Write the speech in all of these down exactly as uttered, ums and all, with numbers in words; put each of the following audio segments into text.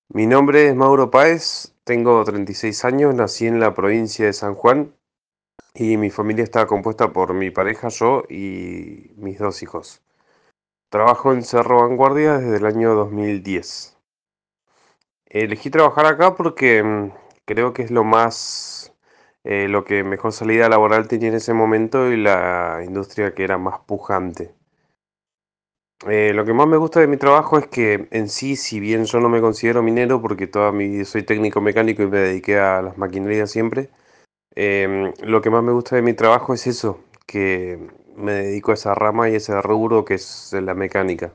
Mi nombre es Mauro Páez, tengo treinta y seis años, nací en la provincia de San Juan y mi familia está compuesta por mi pareja, yo y mis dos hijos. Trabajo en Cerro Vanguardia desde el año dos mil diez. Elegí trabajar acá porque mm, creo que es lo más, eh, lo que mejor salida laboral tenía en ese momento y la industria que era más pujante. Eh, lo que más me gusta de mi trabajo es que en sí, si bien yo no me considero minero porque toda mi vida soy técnico mecánico y me dediqué a las maquinarias siempre, em, lo que más me gusta de mi trabajo es eso, que me dedico a esa rama y ese rubro que es la mecánica.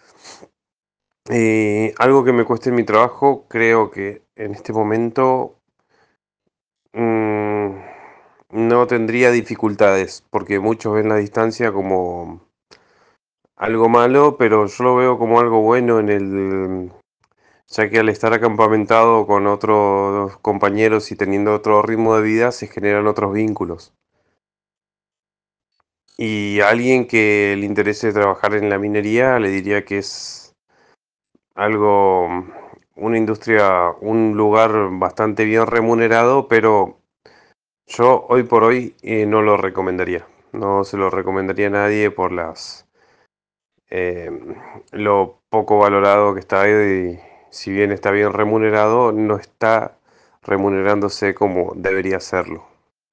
Eh, algo que me cueste en mi trabajo, creo que en este momento mm, no tendría dificultades, porque muchos ven la distancia como algo malo, pero yo lo veo como algo bueno en el, ya que al estar acampamentado con otros compañeros y teniendo otro ritmo de vida, se generan otros vínculos. Y a alguien que le interese trabajar en la minería, le diría que es algo, una industria, un lugar bastante bien remunerado, pero yo hoy por hoy eh, no lo recomendaría. No se lo recomendaría a nadie por las eh, lo poco valorado que está ahí. Si bien está bien remunerado, no está remunerándose como debería serlo.